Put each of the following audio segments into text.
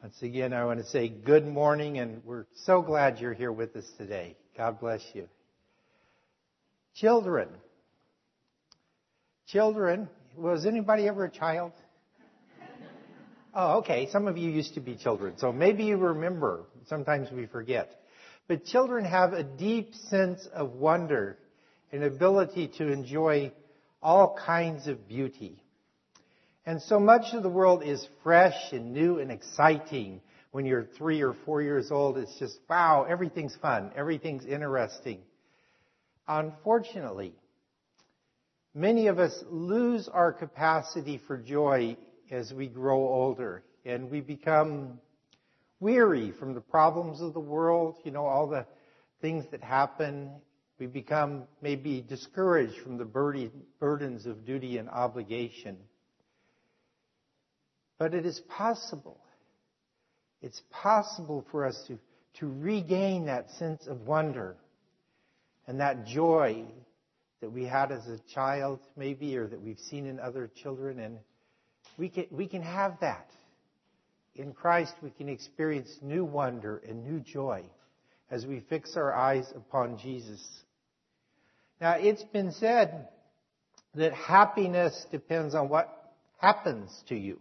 Once again, I want to say good morning, and we're so glad you're here with us today. God bless you. Children. Was anybody ever a child? Oh, okay. Some of you used to be children, so maybe you remember. Sometimes we forget. But children have a deep sense of wonder and ability to enjoy all kinds of beauty. And so much of the world is fresh and new and exciting. When you're 3 or 4 years old, it's just, wow, everything's fun. Everything's interesting. Unfortunately, many of us lose our capacity for joy as we grow older. And we become weary from the problems of the world, all the things that happen. We become maybe discouraged from the burdens of duty and obligation. But it is possible. It's possible for us to regain that sense of wonder and that joy that we had as a child, maybe, or that we've seen in other children. And we can have that. In Christ, we can experience new wonder and new joy as we fix our eyes upon Jesus. Now, it's been said that happiness depends on what happens to you.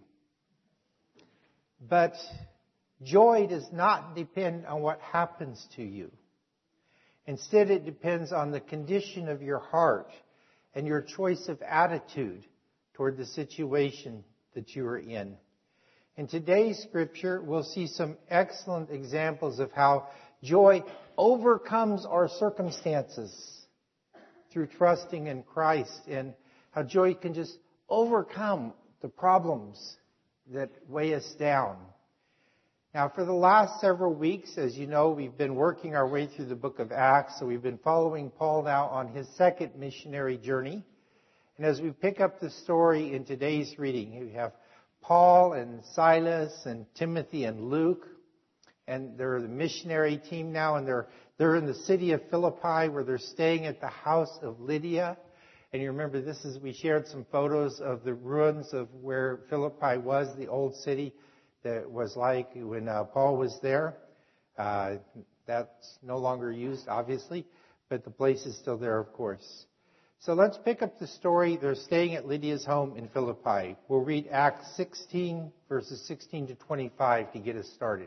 But joy does not depend on what happens to you. Instead, it depends on the condition of your heart and your choice of attitude toward the situation that you are in. In today's scripture, we'll see some excellent examples of how joy overcomes our circumstances through trusting in Christ, and how joy can just overcome the problems that weigh us down. Now, for the last several weeks, as you know, we've been working our way through the book of Acts, so we've been following Paul now on his second missionary journey. And as we pick up the story in today's reading, we have Paul and Silas and Timothy and Luke, and they're the missionary team now, and they're in the city of Philippi, where they're staying at the house of Lydia. And you remember we shared some photos of the ruins of where Philippi was, the old city that was like when Paul was there. That's no longer used, obviously, but the place is still there, of course. So let's pick up the story. They're staying at Lydia's home in Philippi. We'll read Acts 16, verses 16 to 25 to get us started.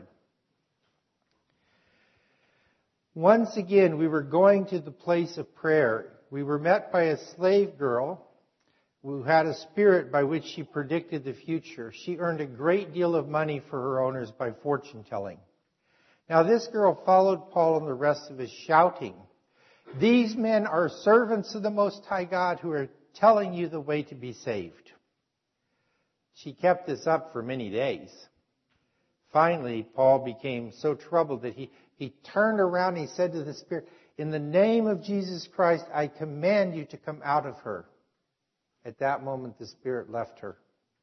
Once again, we were going to the place of prayer. We were met by a slave girl who had a spirit by which she predicted the future. She earned a great deal of money for her owners by fortune telling. Now this girl followed Paul and the rest of us, shouting, "These men are servants of the Most High God who are telling you the way to be saved." She kept this up for many days. Finally, Paul became so troubled that he turned around and he said to the spirit, "In the name of Jesus Christ, I command you to come out of her." At that moment, the spirit left her.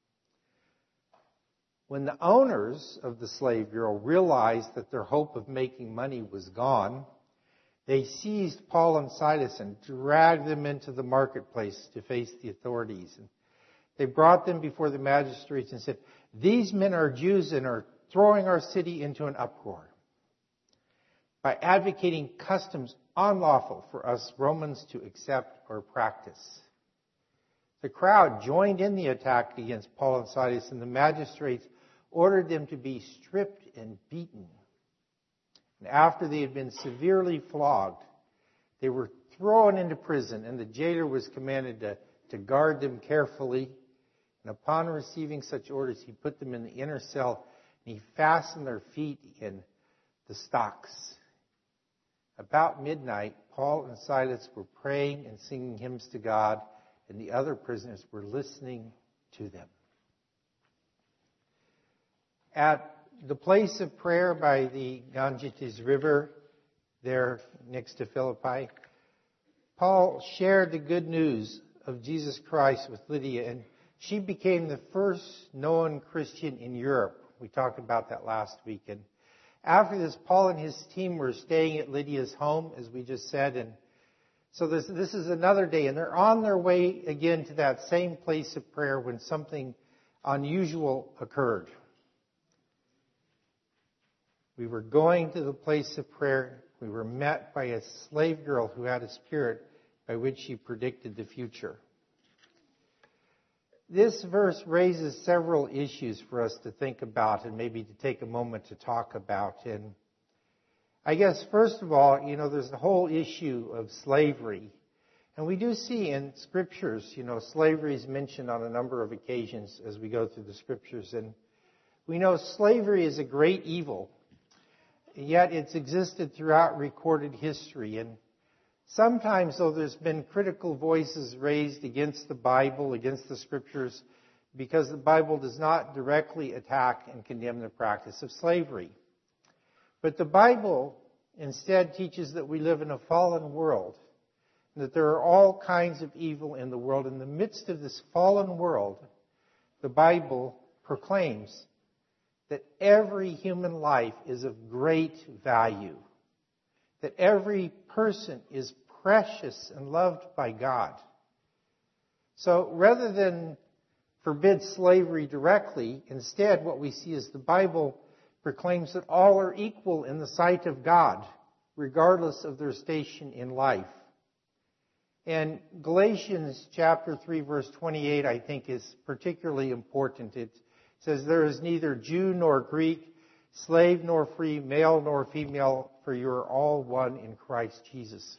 When the owners of the slave girl realized that their hope of making money was gone, they seized Paul and Silas and dragged them into the marketplace to face the authorities. And they brought them before the magistrates and said, "These men are Jews and are throwing our city into an uproar by advocating customs unlawful for us Romans to accept or practice." The crowd joined in the attack against Paul and Silas, and the magistrates ordered them to be stripped and beaten. And after they had been severely flogged, they were thrown into prison, and the jailer was commanded to guard them carefully. And upon receiving such orders, he put them in the inner cell, and he fastened their feet in the stocks. About midnight, Paul and Silas were praying and singing hymns to God, and the other prisoners were listening to them. At the place of prayer by the Ganges River, there next to Philippi, Paul shared the good news of Jesus Christ with Lydia, and she became the first known Christian in Europe. We talked about that last week. And after this, Paul and his team were staying at Lydia's home, as we just said, and so this is another day, and they're on their way again to that same place of prayer when something unusual occurred. We were going to the place of prayer. We were met by a slave girl who had a spirit by which she predicted the future. This verse raises several issues for us to think about and maybe to take a moment to talk about. And I guess, first of all, there's the whole issue of slavery. And we do see in Scriptures, slavery is mentioned on a number of occasions as we go through the Scriptures. And we know slavery is a great evil, yet it's existed throughout recorded history. And sometimes, though, there's been critical voices raised against the Bible, against the Scriptures, because the Bible does not directly attack and condemn the practice of slavery. But the Bible instead teaches that we live in a fallen world, and that there are all kinds of evil in the world. In the midst of this fallen world, the Bible proclaims that every human life is of great value, that every person is precious and loved by God. So rather than forbid slavery directly, instead what we see is the Bible proclaims that all are equal in the sight of God, regardless of their station in life. And Galatians chapter 3, verse 28, I think is particularly important. It says, "There is neither Jew nor Greek, slave nor free, male nor female, for you are all one in Christ Jesus."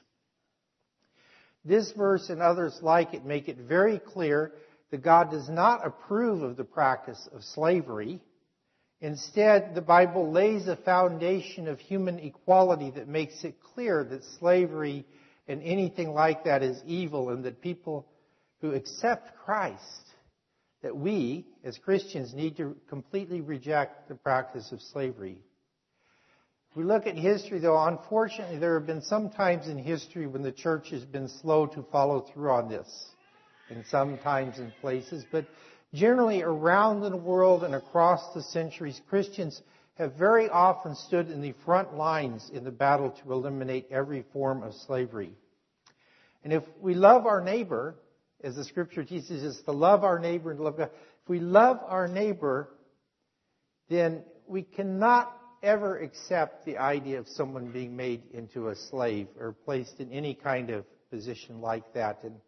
This verse and others like it make it very clear that God does not approve of the practice of slavery. Instead, the Bible lays a foundation of human equality that makes it clear that slavery and anything like that is evil, and that people who accept Christ, that we, as Christians, need to completely reject the practice of slavery. If we look at history, though, unfortunately, there have been some times in history when the church has been slow to follow through on this, and sometimes in places. But generally, around the world and across the centuries, Christians have very often stood in the front lines in the battle to eliminate every form of slavery. And if we love our neighbor, as the Scripture teaches us to love our neighbor and to love God, if we love our neighbor, then we cannot ever accept the idea of someone being made into a slave or placed in any kind of position like that. And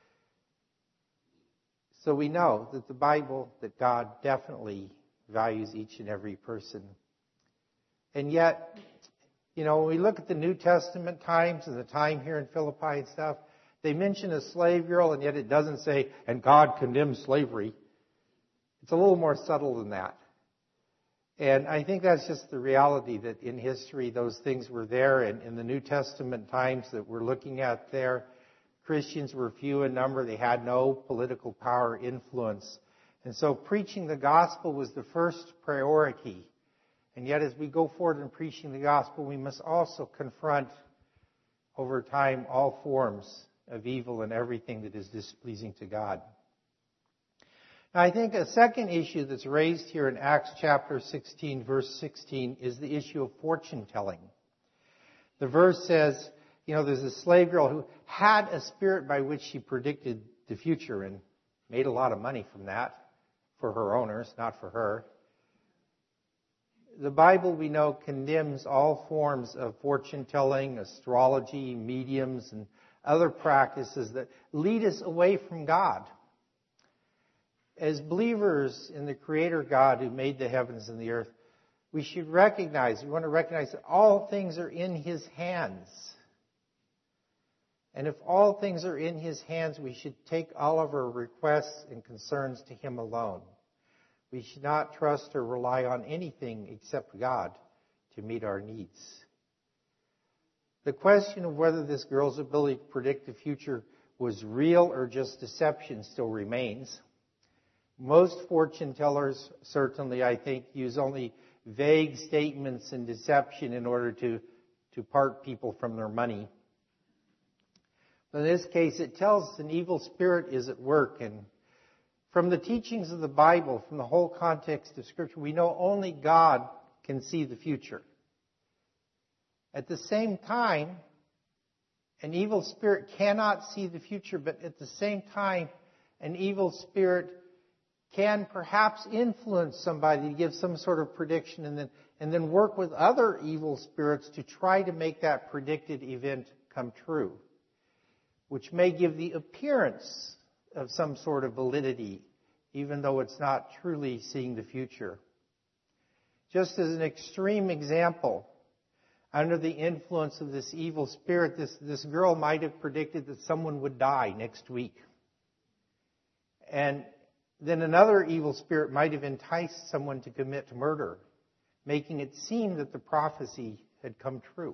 so we know that the Bible, that God definitely values each and every person. And yet, when we look at the New Testament times and the time here in Philippi and stuff, they mention a slave girl, and yet it doesn't say, "and God condemns slavery." It's a little more subtle than that. And I think that's just the reality, that in history those things were there. And in the New Testament times that we're looking at there, Christians were few in number. They had no political power or influence. And so preaching the gospel was the first priority. And yet as we go forward in preaching the gospel, we must also confront over time all forms of evil and everything that is displeasing to God. Now, I think a second issue that's raised here in Acts chapter 16, verse 16, is the issue of fortune telling. The verse says, there's a slave girl who had a spirit by which she predicted the future and made a lot of money from that for her owners, not for her. The Bible, we know, condemns all forms of fortune telling, astrology, mediums, and other practices that lead us away from God. As believers in the Creator God who made the heavens and the earth, we want to recognize that all things are in His hands. And if all things are in His hands, we should take all of our requests and concerns to Him alone. We should not trust or rely on anything except God to meet our needs. The question of whether this girl's ability to predict the future was real or just deception still remains. Most fortune tellers, certainly, I think, use only vague statements and deception in order to part people from their money. But in this case, it tells us an evil spirit is at work. And from the teachings of the Bible, from the whole context of Scripture, we know only God can see the future. At the same time, an evil spirit cannot see the future, but at the same time, an evil spirit can perhaps influence somebody to give some sort of prediction and then work with other evil spirits to try to make that predicted event come true, which may give the appearance of some sort of validity, even though it's not truly seeing the future. Just as an extreme example, under the influence of this evil spirit, this girl might have predicted that someone would die next week. And then another evil spirit might have enticed someone to commit murder, making it seem that the prophecy had come true.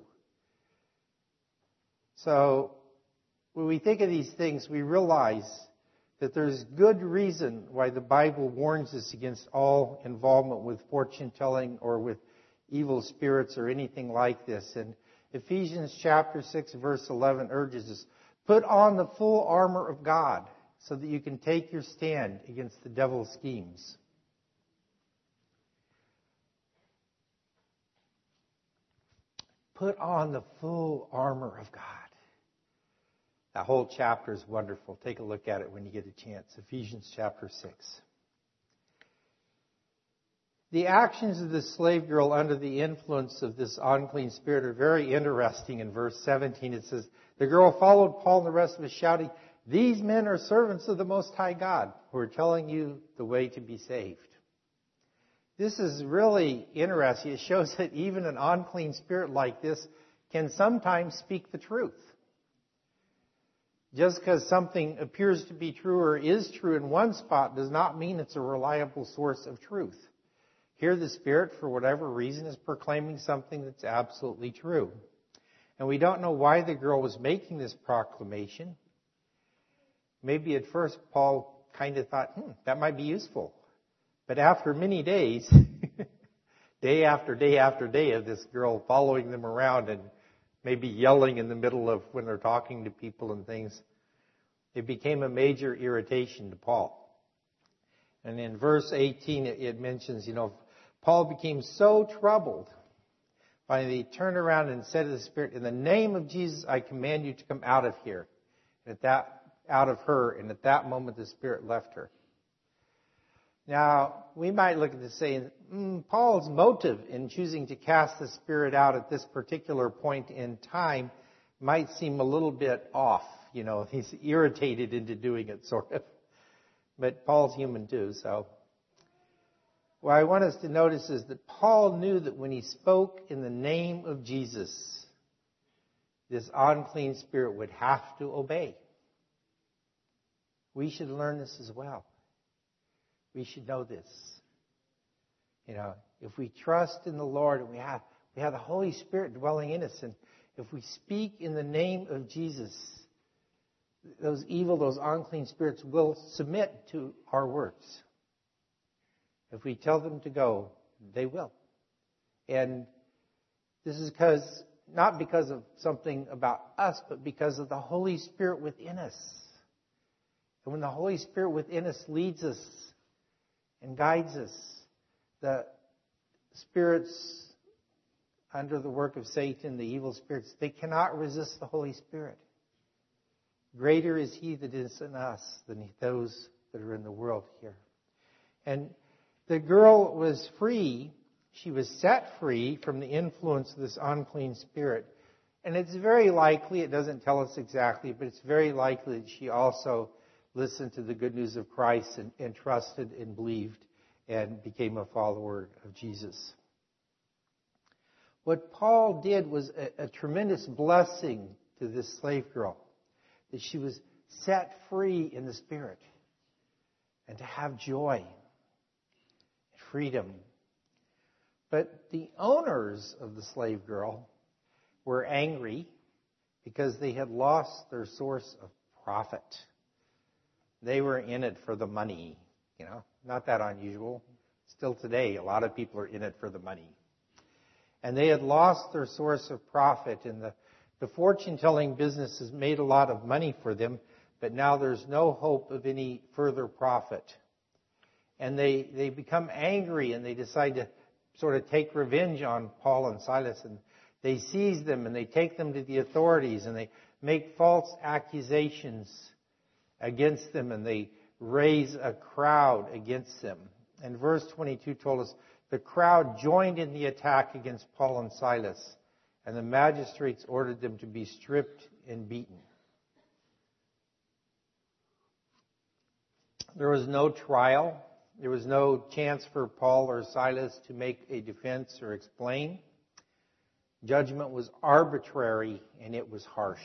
So, when we think of these things, we realize that there's good reason why the Bible warns us against all involvement with fortune telling or with evil spirits or anything like this. And Ephesians chapter 6 verse 11 urges us, put on the full armor of God so that you can take your stand against the devil's schemes. Put on the full armor of God. That whole chapter is wonderful. Take a look at it when you get a chance. Ephesians chapter 6. The actions of this slave girl under the influence of this unclean spirit are very interesting. In verse 17 it says, the girl followed Paul and the rest of us shouting, these men are servants of the Most High God who are telling you the way to be saved. This is really interesting. It shows that even an unclean spirit like this can sometimes speak the truth. Just because something appears to be true or is true in one spot does not mean it's a reliable source of truth. Here the Spirit, for whatever reason, is proclaiming something that's absolutely true. And we don't know why the girl was making this proclamation. Maybe at first Paul kind of thought, that might be useful. But after many days, day after day after day of this girl following them around and maybe yelling in the middle of when they're talking to people and things, it became a major irritation to Paul. And in verse 18 it mentions, Paul became so troubled. Finally, he turned around and said to the Spirit, in the name of Jesus, I command you to come out of here. And out of her, and at that moment the Spirit left her. Now, we might look at this saying, Paul's motive in choosing to cast the Spirit out at this particular point in time might seem a little bit off. He's irritated into doing it, sort of. But Paul's human too, so. What I want us to notice is that Paul knew that when he spoke in the name of Jesus, this unclean spirit would have to obey. We should learn this as well. We should know this. If we trust in the Lord and we have the Holy Spirit dwelling in us, and if we speak in the name of Jesus, those unclean spirits will submit to our words. If we tell them to go, they will. And this is not because of something about us, but because of the Holy Spirit within us. And when the Holy Spirit within us leads us and guides us, the spirits under the work of Satan, the evil spirits, they cannot resist the Holy Spirit. Greater is He that is in us than those that are in the world here. And the girl was free. She was set free from the influence of this unclean spirit. And it's very likely, it doesn't tell us exactly, but it's very likely that she also listened to the good news of Christ and trusted and believed and became a follower of Jesus. What Paul did was a tremendous blessing to this slave girl, that she was set free in the Spirit and to have joy and freedom. But the owners of the slave girl were angry because they had lost their source of profit. They were in it for the money, not that unusual. Still today, a lot of people are in it for the money. And they had lost their source of profit, and the fortune-telling business has made a lot of money for them, but now there's no hope of any further profit. And they become angry, and they decide to sort of take revenge on Paul and Silas, and they seize them, and they take them to the authorities, and they make false accusations against them, and they raise a crowd against them. And verse 22 told us the crowd joined in the attack against Paul and Silas, and the magistrates ordered them to be stripped and beaten. There was no trial. There was no chance for Paul or Silas to make a defense or explain. Judgment was arbitrary and it was harsh.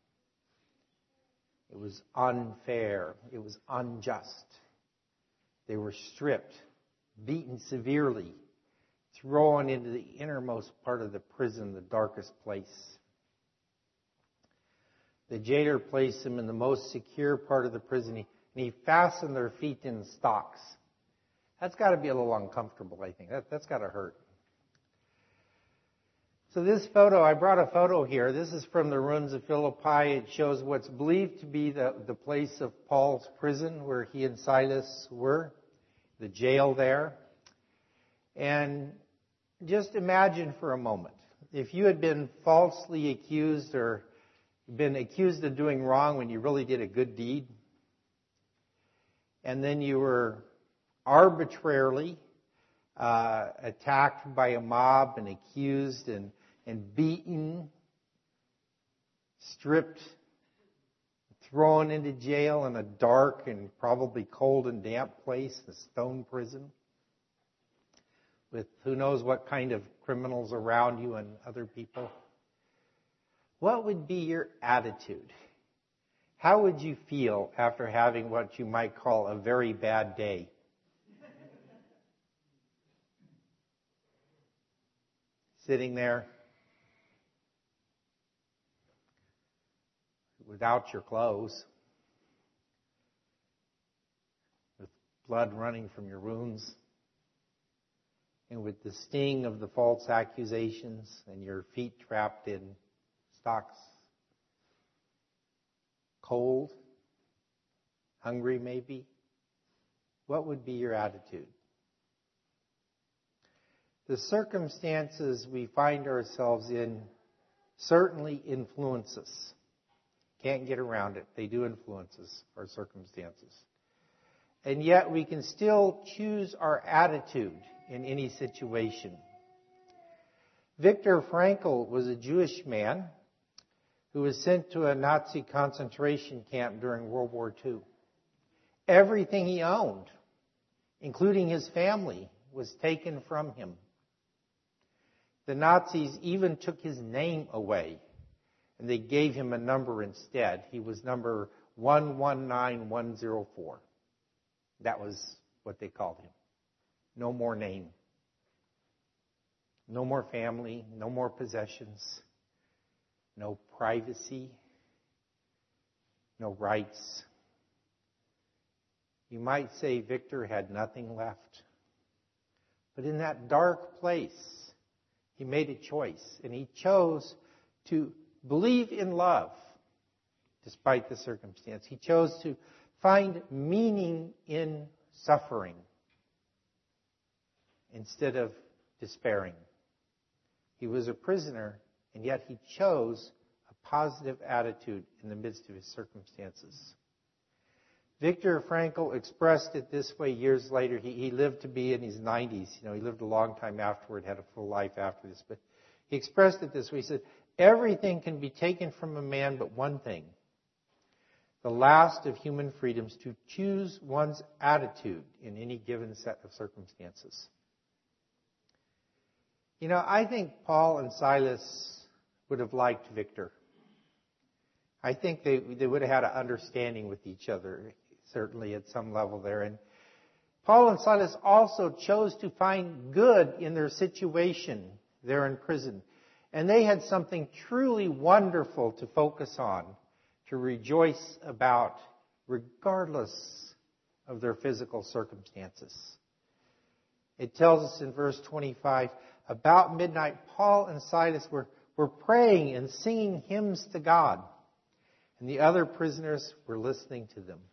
It was unfair. It was unjust. They were stripped, beaten severely, thrown into the innermost part of the prison, the darkest place. The jailer placed them in the most secure part of the prison, and he fastened their feet in stocks. That's got to be a little uncomfortable, I think. That's got to hurt. So this photo, I brought a photo here. This is from the ruins of Philippi. It shows what's believed to be the place of Paul's prison where he and Silas were, the jail there. And just imagine for a moment, if you had been falsely accused or been accused of doing wrong when you really did a good deed, and then you were arbitrarily attacked by a mob and accused and beaten, stripped, thrown into jail in a dark and probably cold and damp place, the stone prison, with who knows what kind of criminals around you and other people. What would be your attitude? How would you feel after having what you might call a very bad day? Sitting there without your clothes, with blood running from your wounds, and with the sting of the false accusations and your feet trapped in stocks. Cold, hungry maybe. What would be your attitude? The circumstances we find ourselves in certainly influence us. Can't get around it. They do influence us, our circumstances. And yet we can still choose our attitude in any situation. Viktor Frankl was a Jewish man who was sent to a Nazi concentration camp during World War II. Everything he owned, including his family, was taken from him. The Nazis even took his name away, and they gave him a number instead. He was number 119104. That was what they called him. No more name. No more family. No more possessions. No privacy. No rights. You might say Victor had nothing left. But in that dark place, he made a choice, and he chose to believe in love despite the circumstance. He chose to find meaning in suffering instead of despairing. He was a prisoner, and yet he chose a positive attitude in the midst of his circumstances. Viktor Frankl expressed it this way years later. He lived to be in his 90s. He lived a long time afterward, had a full life after this. But he expressed it this way. He said, everything can be taken from a man but one thing. The last of human freedoms, to choose one's attitude in any given set of circumstances. I think Paul and Silas would have liked Victor. I think they would have had an understanding with each other, certainly at some level there. And Paul and Silas also chose to find good in their situation there in prison. And they had something truly wonderful to focus on, to rejoice about, regardless of their physical circumstances. It tells us in verse 25, about midnight, Paul and Silas were praying and singing hymns to God. And the other prisoners were listening to them.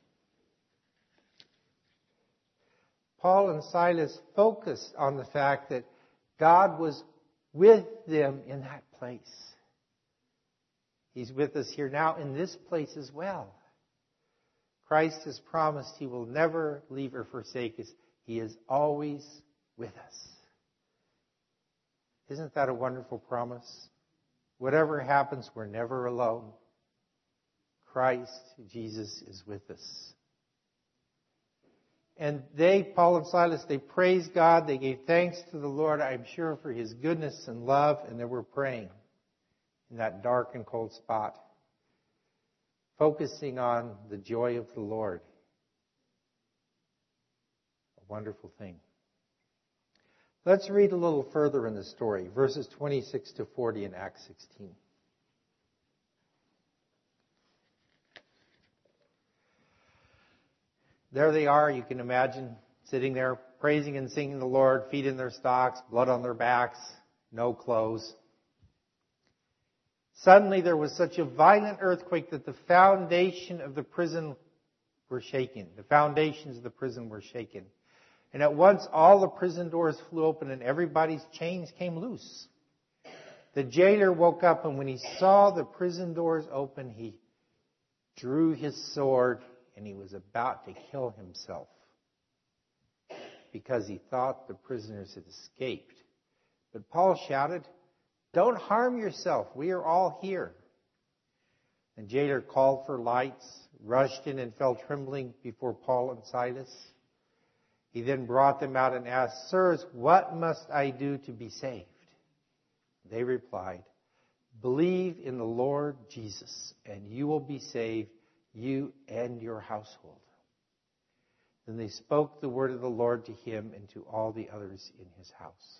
Paul and Silas focused on the fact that God was with them in that place. He's with us here now in this place as well. Christ has promised He will never leave or forsake us. He is always with us. Isn't that a wonderful promise? Whatever happens, we're never alone. Christ, Jesus, is with us. And Paul and Silas, they praised God. They gave thanks to the Lord, I'm sure, for His goodness and love. And they were praying in that dark and cold spot, focusing on the joy of the Lord. A wonderful thing. Let's read a little further in the story, verses 26 to 40 in Acts 16. There they are, you can imagine, sitting there praising and singing the Lord, feet in their stocks, blood on their backs, no clothes. Suddenly there was such a violent earthquake that the foundation of the prison were shaken. The foundations of the prison were shaken. And at once all the prison doors flew open and everybody's chains came loose. The jailer woke up, and when he saw the prison doors open, he drew his sword and he was about to kill himself because he thought the prisoners had escaped. But Paul shouted, "Don't harm yourself. We are all here." The jailer called for lights, rushed in and fell trembling before Paul and Silas. He then brought them out and asked, "Sirs, what must I do to be saved?" They replied, "Believe in the Lord Jesus, and you will be saved, you and your household." Then they spoke the word of the Lord to him and to all the others in his house.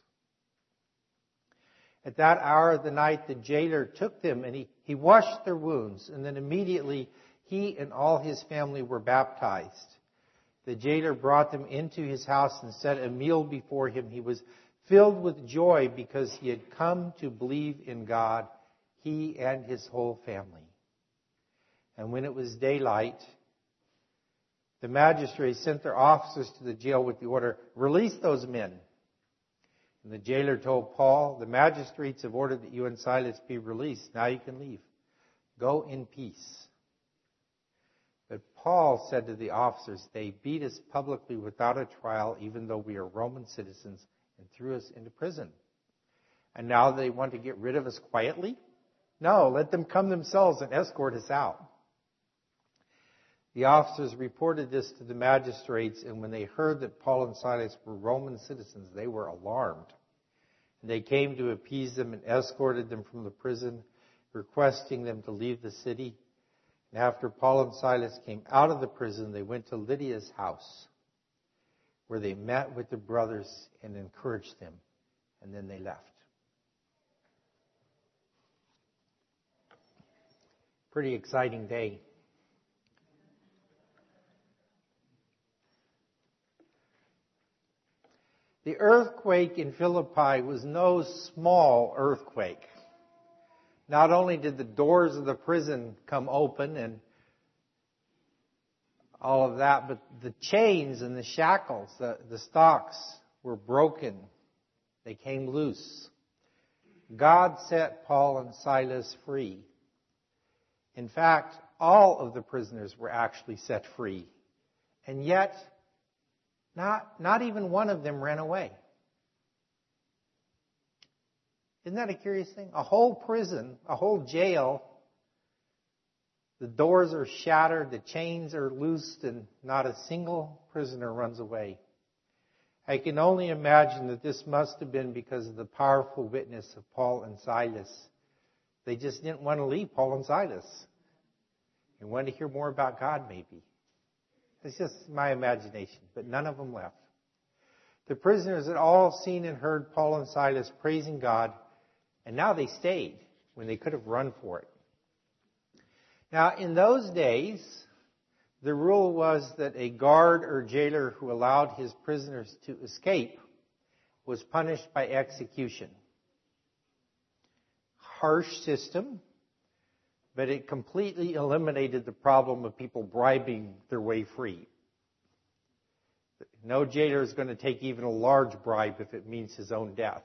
At that hour of the night, the jailer took them and he washed their wounds, and then immediately he and all his family were baptized. The jailer brought them into his house and set a meal before him. He was filled with joy because he had come to believe in God, he and his whole family. And when it was daylight, the magistrates sent their officers to the jail with the order, "Release those men." And the jailer told Paul, "The magistrates have ordered that you and Silas be released. Now you can leave. Go in peace." But Paul said to the officers, "They beat us publicly without a trial, even though we are Roman citizens, and threw us into prison. And now they want to get rid of us quietly? No, let them come themselves and escort us out." The officers reported this to the magistrates, and when they heard that Paul and Silas were Roman citizens, they were alarmed. And they came to appease them and escorted them from the prison, requesting them to leave the city. And after Paul and Silas came out of the prison, they went to Lydia's house, where they met with the brothers and encouraged them, and then they left. Pretty exciting day. The earthquake in Philippi was no small earthquake. Not only did the doors of the prison come open and all of that, but the chains and the shackles, the stocks were broken. They came loose. God set Paul and Silas free. In fact, all of the prisoners were actually set free. And yet, not even one of them ran away. Isn't that a curious thing? A whole prison, a whole jail, the doors are shattered, the chains are loosed, and not a single prisoner runs away. I can only imagine that this must have been because of the powerful witness of Paul and Silas. They just didn't want to leave Paul and Silas. They wanted to hear more about God, maybe. It's just my imagination, but none of them left. The prisoners had all seen and heard Paul and Silas praising God, and now they stayed when they could have run for it. Now, in those days, the rule was that a guard or jailer who allowed his prisoners to escape was punished by execution. Harsh system, but it completely eliminated the problem of people bribing their way free. No jailer is going to take even a large bribe if it means his own death.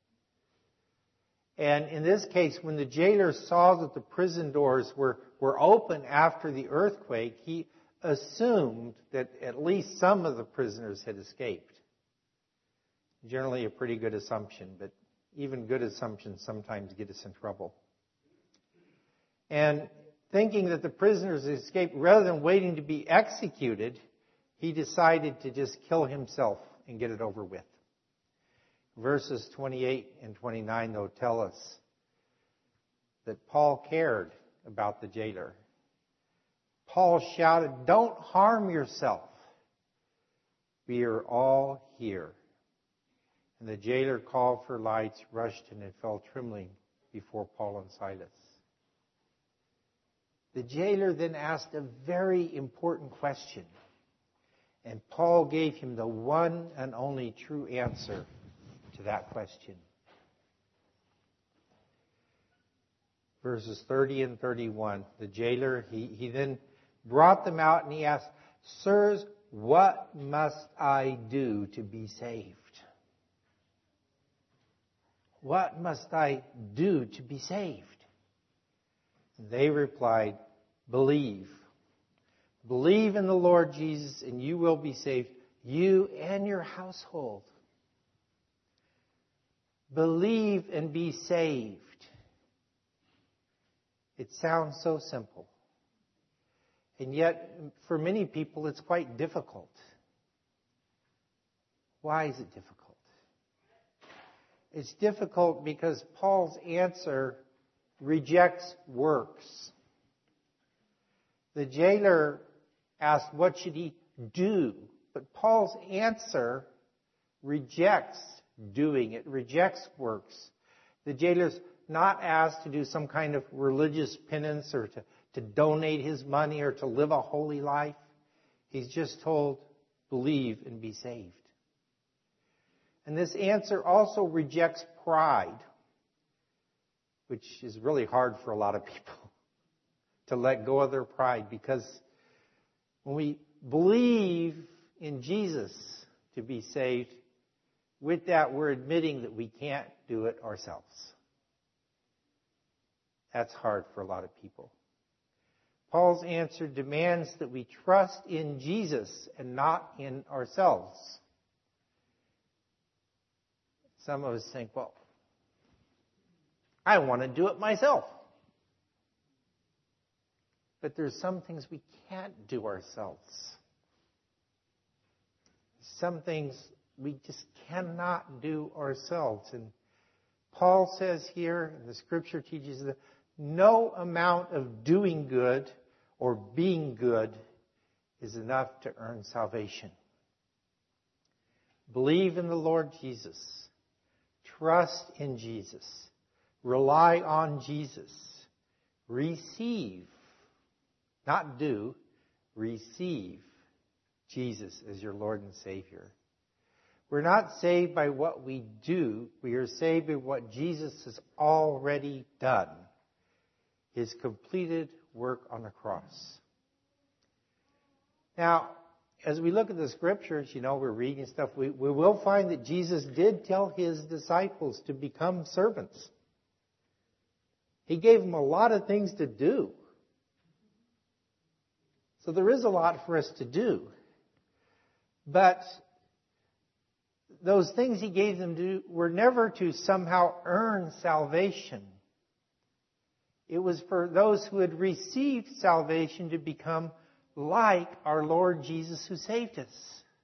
And in this case, when the jailer saw that the prison doors were open after the earthquake, he assumed that at least some of the prisoners had escaped. Generally a pretty good assumption, but even good assumptions sometimes get us in trouble. And thinking that the prisoners escaped, rather than waiting to be executed, he decided to just kill himself and get it over with. Verses 28 and 29, though, tell us that Paul cared about the jailer. Paul shouted, "Don't harm yourself. We are all here." And the jailer called for lights, rushed in, and fell trembling before Paul and Silas. The jailer then asked a very important question, and Paul gave him the one and only true answer to that question. Verses 30 and 31, the jailer, he then brought them out and he asked, "Sirs, what must I do to be saved?" What must I do to be saved? They replied, "Believe. Believe in the Lord Jesus and you will be saved, you and your household." Believe and be saved. It sounds so simple. And yet, for many people, it's quite difficult. Why is it difficult? It's difficult because Paul's answer rejects works. The jailer asked, what should he do? But Paul's answer rejects doing. It rejects works. The jailer's not asked to do some kind of religious penance or to donate his money or to live a holy life. He's just told, believe and be saved. And this answer also rejects pride, which is really hard for a lot of people to let go of their pride, because when we believe in Jesus to be saved, with that we're admitting that we can't do it ourselves. That's hard for a lot of people. Paul's answer demands that we trust in Jesus and not in ourselves. Some of us think, well, I want to do it myself. But there's some things we can't do ourselves. Some things we just cannot do ourselves. And Paul says here, and the scripture teaches that no amount of doing good or being good is enough to earn salvation. Believe in the Lord Jesus. Trust in Jesus. Rely on Jesus. Receive, not do, receive Jesus as your Lord and Savior. We're not saved by what we do. We are saved by what Jesus has already done. His completed work on the cross. Now, as we look at the scriptures, we're reading stuff, we will find that Jesus did tell his disciples to become servants. He gave them a lot of things to do. So there is a lot for us to do. But those things he gave them to do were never to somehow earn salvation. It was for those who had received salvation to become like our Lord Jesus who saved us.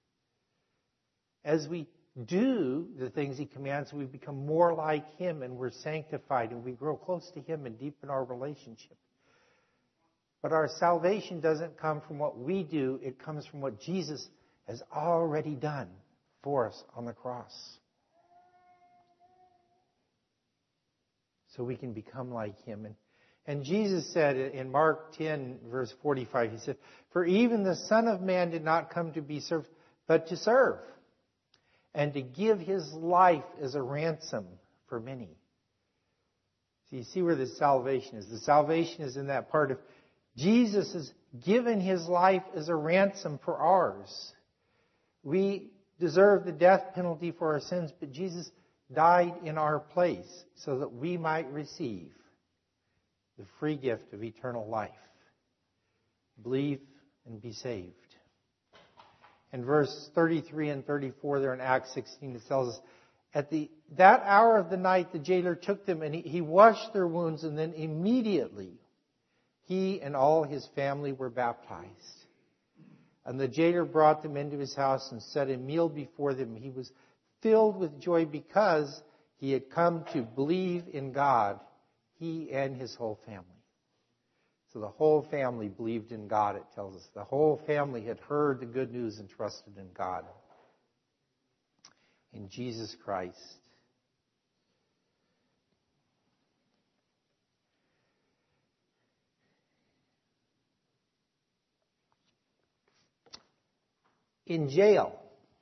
As we do the things he commands, we become more like him and we're sanctified and we grow close to him and deepen our relationship. But our salvation doesn't come from what we do. It comes from what Jesus has already done for us on the cross. So we can become like him. And Jesus said in Mark 10, verse 45, he said, "For even the Son of Man did not come to be served, but to serve, and to give his life as a ransom for many." So you see where the salvation is. The salvation is in that part of Jesus has given his life as a ransom for ours. We deserve the death penalty for our sins, but Jesus died in our place so that we might receive the free gift of eternal life. Believe and be saved. In verse 33 and 34 there in Acts 16, it tells us, at that hour of the night, the jailer took them and he washed their wounds, and then immediately he and all his family were baptized. And the jailer brought them into his house and set a meal before them. He was filled with joy because he had come to believe in God, he and his whole family. So the whole family believed in God, it tells us. The whole family had heard the good news and trusted in God, in Jesus Christ. In jail,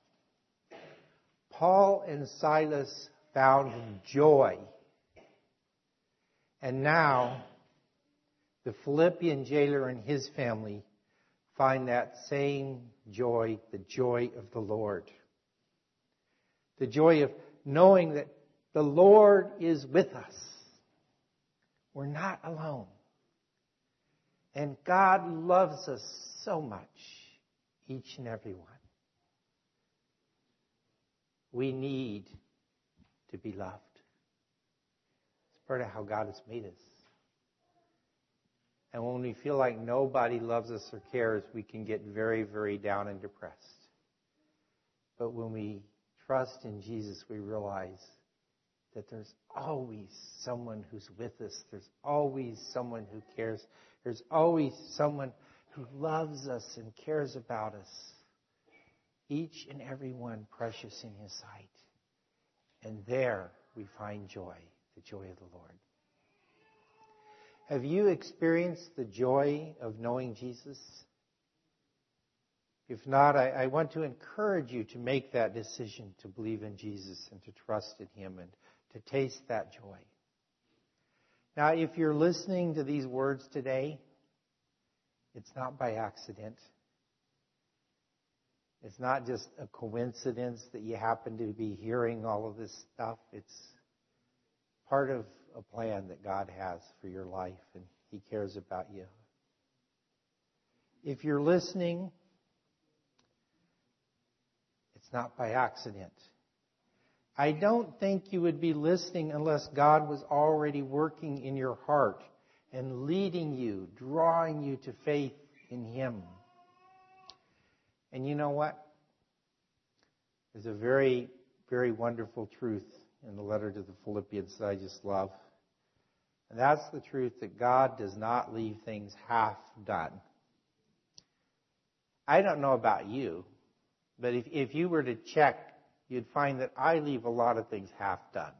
Paul and Silas found joy. And now, the Philippian jailer and his family find that same joy, the joy of the Lord. The joy of knowing that the Lord is with us. We're not alone. And God loves us so much, each and every one. We need to be loved. It's part of how God has made us. And when we feel like nobody loves us or cares, we can get very, very down and depressed. But when we trust in Jesus, we realize that there's always someone who's with us. There's always someone who cares. There's always someone who loves us and cares about us. Each and every one precious in His sight. And there we find joy, the joy of the Lord. Have you experienced the joy of knowing Jesus? If not, I want to encourage you to make that decision to believe in Jesus and to trust in Him and to taste that joy. Now, if you're listening to these words today, it's not by accident. It's not just a coincidence that you happen to be hearing all of this stuff. It's part of a plan that God has for your life, and He cares about you. If you're listening, it's not by accident. I don't think you would be listening unless God was already working in your heart and leading you, drawing you to faith in Him. And you know what? There's a very, very wonderful truth in the letter to the Philippians that I just love. And that's the truth that God does not leave things half done. I don't know about you, but if you were to check, you'd find that I leave a lot of things half done.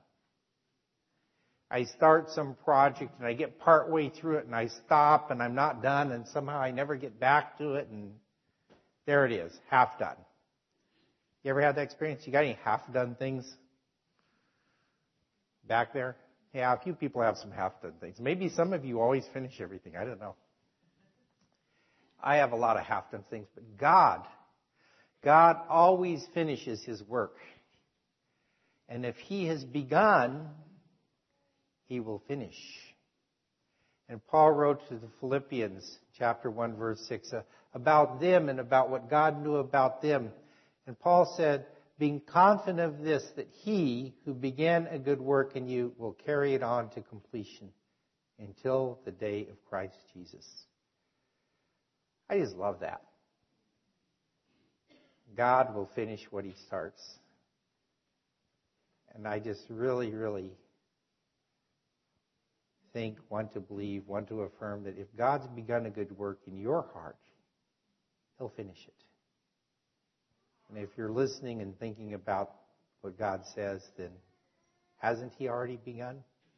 I start some project and I get partway through it and I stop and I'm not done and somehow I never get back to it and there it is, half done. You ever had that experience? You got any half-done things back there? Yeah, a few people have some half-done things. Maybe some of you always finish everything. I don't know. I have a lot of half-done things, but God always finishes His work. And if He has begun, He will finish. And Paul wrote to the Philippians, chapter 1, verse 6, about them and about what God knew about them. And Paul said, being confident of this, that He who began a good work in you will carry it on to completion until the day of Christ Jesus. I just love that. God will finish what He starts. And I just really, really want to believe, want to affirm that if God's begun a good work in your heart, He'll finish it. And if you're listening and thinking about what God says, then hasn't He already begun?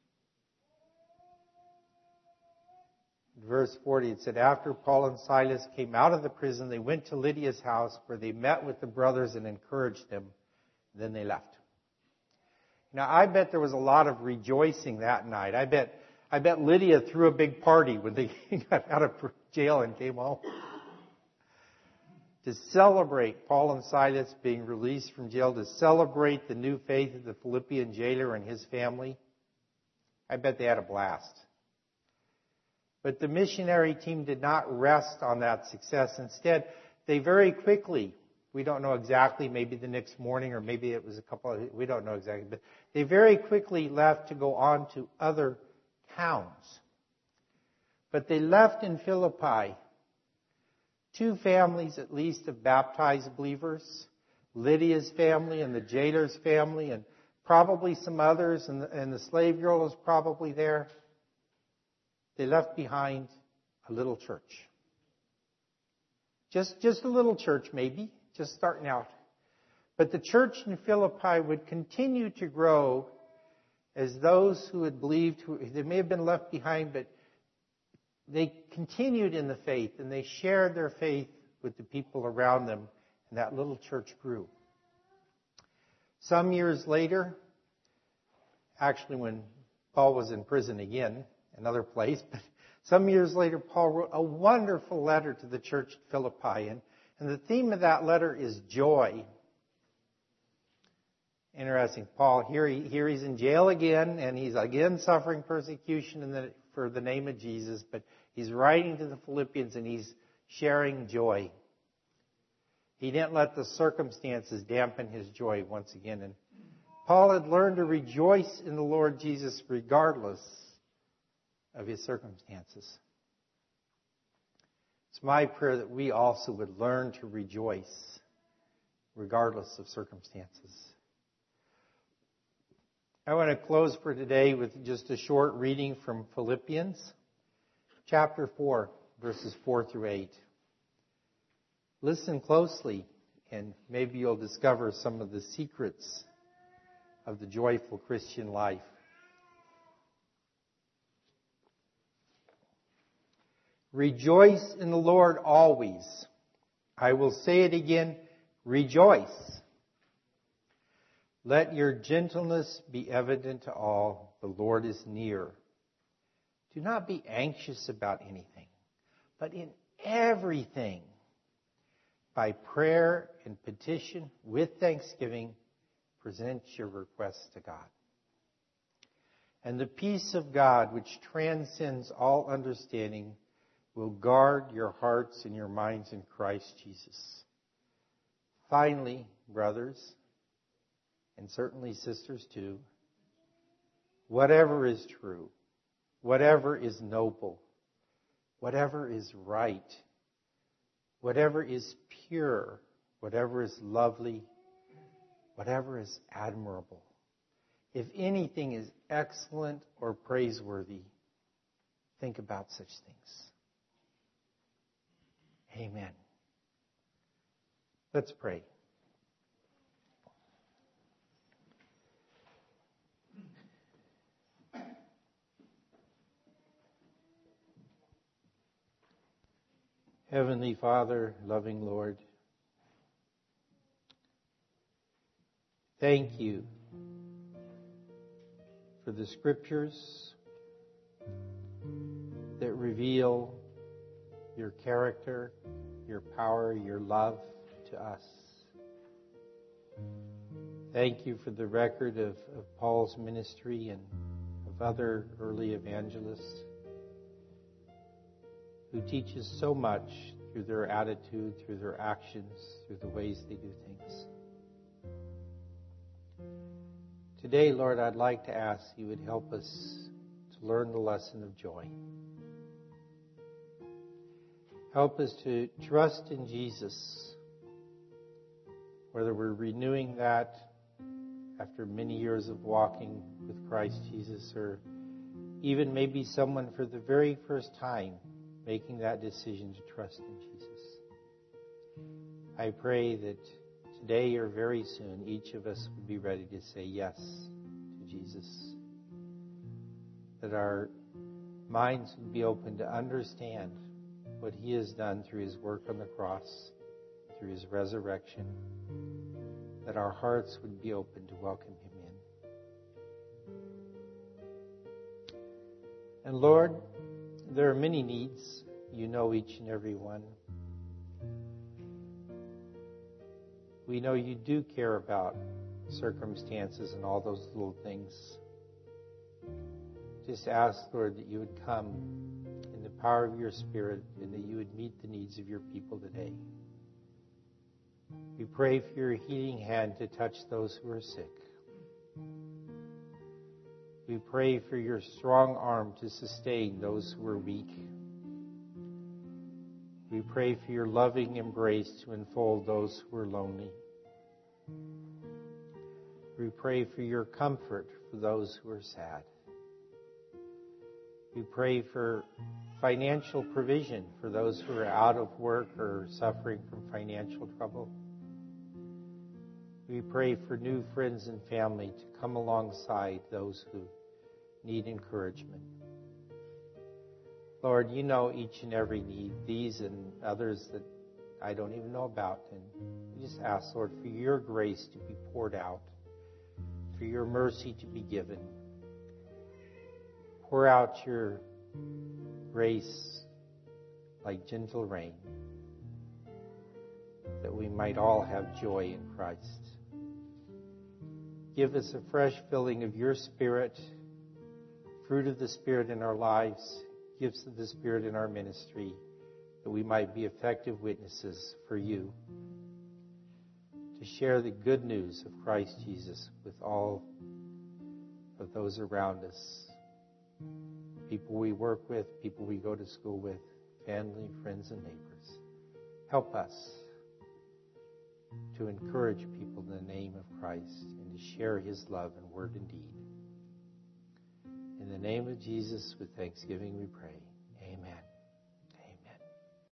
In verse 40, it said, after Paul and Silas came out of the prison, they went to Lydia's house where they met with the brothers and encouraged them. Then they left. Now, I bet there was a lot of rejoicing that night. I bet Lydia threw a big party when they got out of jail and came home. To celebrate Paul and Silas being released from jail, to celebrate the new faith of the Philippian jailer and his family, I bet they had a blast. But the missionary team did not rest on that success. Instead, they very quickly, we don't know exactly, maybe the next morning or maybe it was a couple of, we don't know exactly, but they very quickly left to go on to other towns. But they left in Philippi 2 families at least of baptized believers, Lydia's family and the jailer's family, and probably some others, and the slave girl was probably there. They left behind a little church. Just a little church maybe, just starting out. But the church in Philippi would continue to grow as those who had believed, they may have been left behind, but they continued in the faith and they shared their faith with the people around them, and that little church grew. Some years later, actually when Paul was in prison again, another place, but some years later, Paul wrote a wonderful letter to the church at Philippi, and the theme of that letter is joy. Interesting. Paul, here he's in jail again, and he's again suffering persecution for the name of Jesus, but he's writing to the Philippians and he's sharing joy. He didn't let the circumstances dampen his joy once again. And Paul had learned to rejoice in the Lord Jesus regardless of his circumstances. It's my prayer that we also would learn to rejoice regardless of circumstances. I want to close for today with just a short reading from Philippians, chapter 4, verses 4 through 8. Listen closely, and maybe you'll discover some of the secrets of the joyful Christian life. Rejoice in the Lord always. I will say it again, rejoice. Let your gentleness be evident to all. The Lord is near. Do not be anxious about anything, but in everything, by prayer and petition with thanksgiving, present your requests to God. And the peace of God, which transcends all understanding, will guard your hearts and your minds in Christ Jesus. Finally, brothers, and certainly sisters too, whatever is true, whatever is noble, whatever is right, whatever is pure, whatever is lovely, whatever is admirable, if anything is excellent or praiseworthy, think about such things. Amen. Let's pray. Heavenly Father, loving Lord, thank you for the scriptures that reveal your character, your power, your love to us. Thank you for the record of Paul's ministry and of other early evangelists who teach us so much through their attitude, through their actions, through the ways they do things. Today, Lord, I'd like to ask you would help us to learn the lesson of joy. Help us to trust in Jesus, whether we're renewing that after many years of walking with Christ Jesus, or even maybe someone for the very first time making that decision to trust in Jesus. I pray that today or very soon each of us would be ready to say yes to Jesus. That our minds would be open to understand what He has done through His work on the cross, through His resurrection. That our hearts would be open to welcome Him in. And Lord, there are many needs. You know each and every one. We know you do care about circumstances and all those little things. Just ask, Lord, that you would come in the power of your Spirit, and that you would meet the needs of your people today. We pray for your healing hand to touch those who are sick. We pray for your strong arm to sustain those who are weak. We pray for your loving embrace to enfold those who are lonely. We pray for your comfort for those who are sad. We pray for financial provision for those who are out of work or suffering from financial trouble. We pray for new friends and family to come alongside those who need encouragement. Lord, you know each and every need, these and others that I don't even know about. And we just ask, Lord, for your grace to be poured out, for your mercy to be given. Pour out your grace like gentle rain, that we might all have joy in Christ. Give us a fresh filling of your Spirit, fruit of the Spirit in our lives, gifts of the Spirit in our ministry, that we might be effective witnesses for you, to share the good news of Christ Jesus with all of those around us, people we work with, people we go to school with, family, friends, and neighbors. Help us to encourage people in the name of Christ and to share his love in word and deed. In the name of Jesus, with thanksgiving we pray.